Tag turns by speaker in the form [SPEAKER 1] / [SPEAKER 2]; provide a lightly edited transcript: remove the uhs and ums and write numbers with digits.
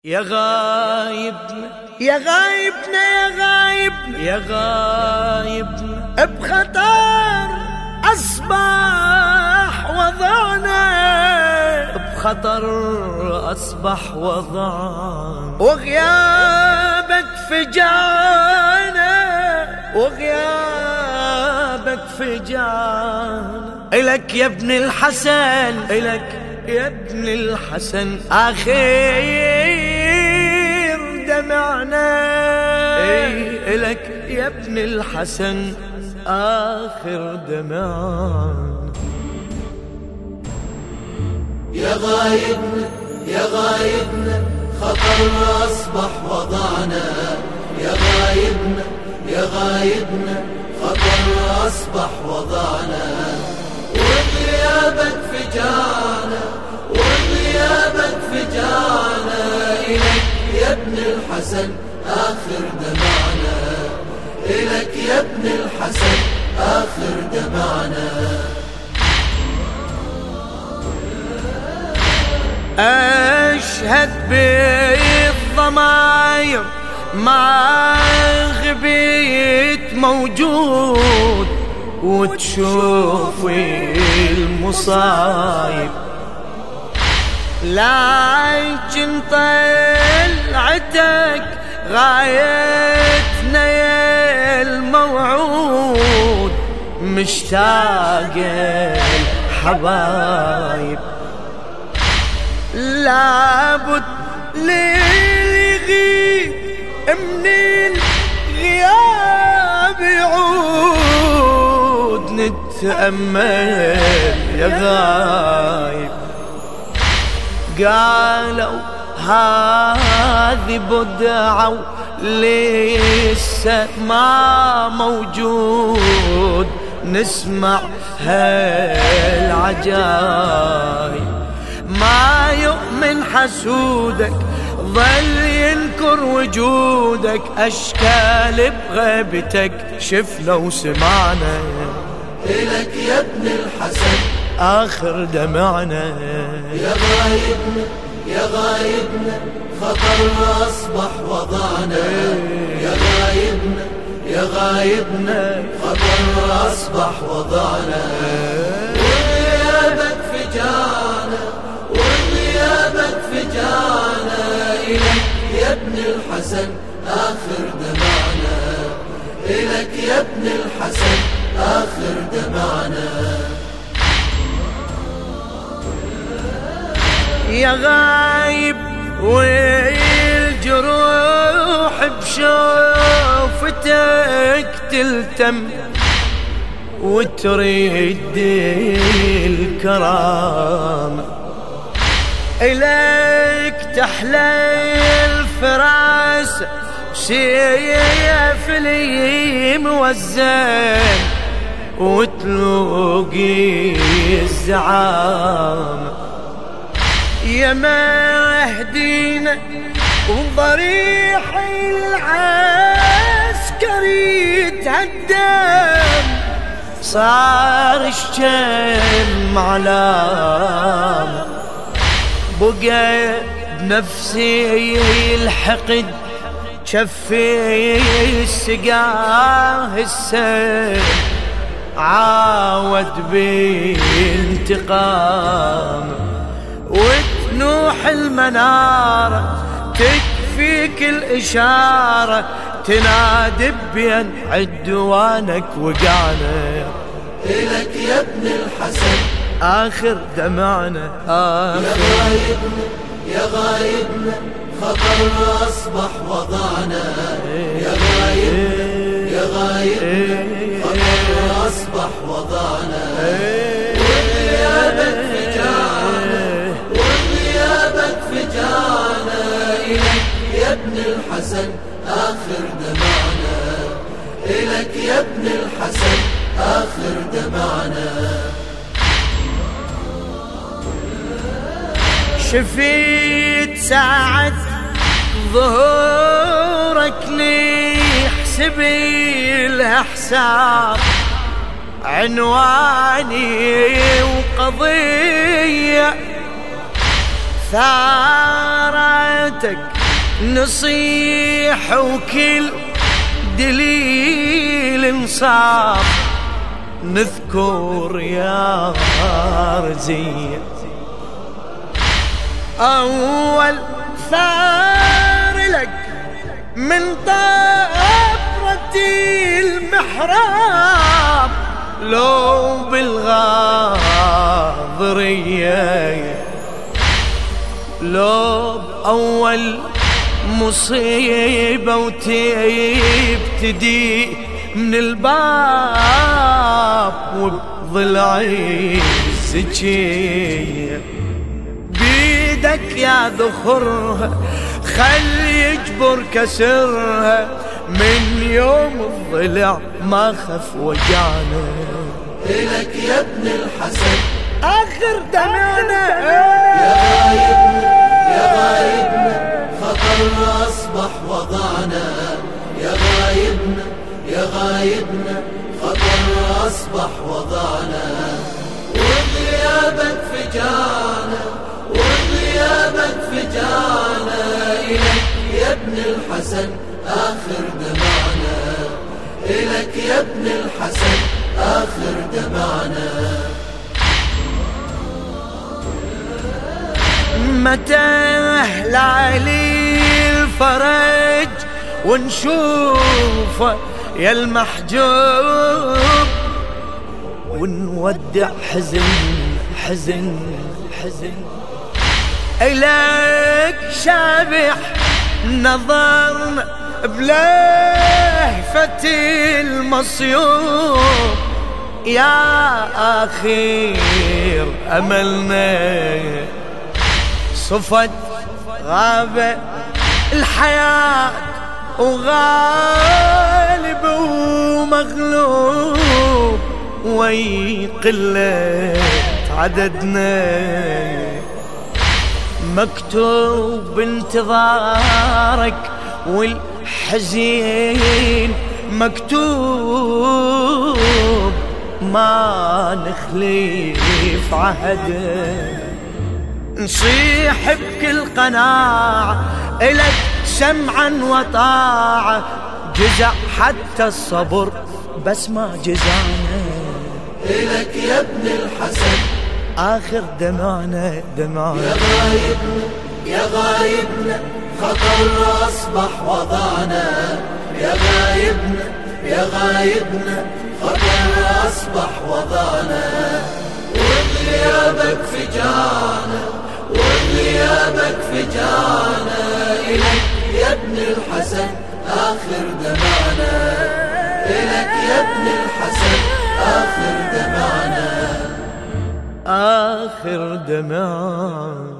[SPEAKER 1] يا غايبنا يا غايبنا يا غايبنا يا غايبنا بخطر أصبح وضعنا، بخطر أصبح وضعنا، وغيابك فجعنا، وغيابك فجعنا. إلك يا ابن الحسن، إلك يا ابن الحسن آخر دمعنا، إلك يا ابن الحسن آخر دمعنا.
[SPEAKER 2] يا غايبنا يا غايبنا خطر أصبح وضعنا، يا غايبنا يا غايبنا خطر أصبح وضعنا، وغيابك فجعنا، وغيابك فجعنا. إلك يا ابن الحسن آخر دمعنا، إلك يا ابن الحسن آخر دمعنا.
[SPEAKER 1] أشهد بالضماير ما غبيت موجود، وتشوفي المصايب، لكن طلعتك غايتنا يا الموعود، مشتاقة الحبايب، لابد للغيب من الغياب يعود، نتأمل يا غايب. قالوا هذه بدعة لسه ما موجود، نسمع هالعجايب. ما يؤمن حسودك ظل ينكر وجودك، أشكال بغيبتك شفنا وسمعنا.
[SPEAKER 2] إلك يا ابن الحسن
[SPEAKER 1] آخر دمعنا.
[SPEAKER 2] يا غايبنا يا غايبنا خطر أصبح وضعنا، يا غايبنا يا غايبنا خطر أصبح وضعنا، وغيابك فجعنا، وغيابك فجعنا. إلك يا ابن الحسن آخر دمعنا، إلك يا ابن الحسن آخر دمعنا.
[SPEAKER 1] يا غايب والجروح بشوفتك تلتم، وتريد الكرامة، إليك تحلى الفراسة سيف لي موزن، وتلوقي الزعامة. يا مهدينا وضريح العسكري تهدم، صار الشم علامة، بقى بنفسي الحقد، شفي السقاه السم، عاود بانتقام. وتنوح المنارة تكفيك الإشارة، تنادي بين عدوانك وقعنا.
[SPEAKER 2] إلك يا ابن الحسن
[SPEAKER 1] آخر دمعنا.
[SPEAKER 2] يا غايبنا يا غايبنا خطر أصبح وضعنا، يا غايبنا يا غايبنا خطر أصبح وضعنا، وغيابك فجعنا، وغيابك فجعنا. إلك يا ابن الحسن آخر دمعنا، إلك يا ابن الحسن آخر دمعنا.
[SPEAKER 1] شفيت ساعة ظهورك لي حسبي لها حساب، عنواني وقضية ثارتك نصيح وكل دليل انصاف نذكر يا رزية أول ثار لك من طفرة المحراب لو بالغاضرية لو أول مصيبة وتبتدي من الباب وبضلعي الزكية بيدك يا ذخرها خل يجبر كسرها من يوم الضلع ما خف وجعنا
[SPEAKER 2] إلك يا ابن الحسن
[SPEAKER 1] آخر دمعنا
[SPEAKER 2] يا غايبنا يا غايبنا خطر أصبح وضعنا يا غايبنا يا غايبنا خطر أصبح وضعنا وغيابك فجعنا وغيابك فجعنا إلك يا ابن الحسن آخر دمعنا إلك يا ابن الحسن آخر دمعنا
[SPEAKER 1] متى لعلي الفرج ونشوفه يا المحجوب ونودع حزن حزن حزن إليك شابح نظرنا بلهفة المصيوب يا أخير أملنا صفت غابة الحياة وغالب ومغلوب ويقلة عددنا مكتوب بانتظارك والحزين مكتوب ما نخلف عهده نصيح بكل قناعة إلك سمعا وطاعة جزع حتى الصبر بس ما جزعنا
[SPEAKER 2] إلك يا ابن الحسن
[SPEAKER 1] آخر دمعنا دمعنا
[SPEAKER 2] يا غايبنا يا غايبنا خطر أصبح وضعنا يا غايبنا يا غايبنا خطر أصبح وضعنا وغيابك فجعنا وغيابك فجعنا إلك يا ابن الحسن آخر دمعنا إلك يا ابن الحسن آخر دمعنا
[SPEAKER 1] آخر دمعنا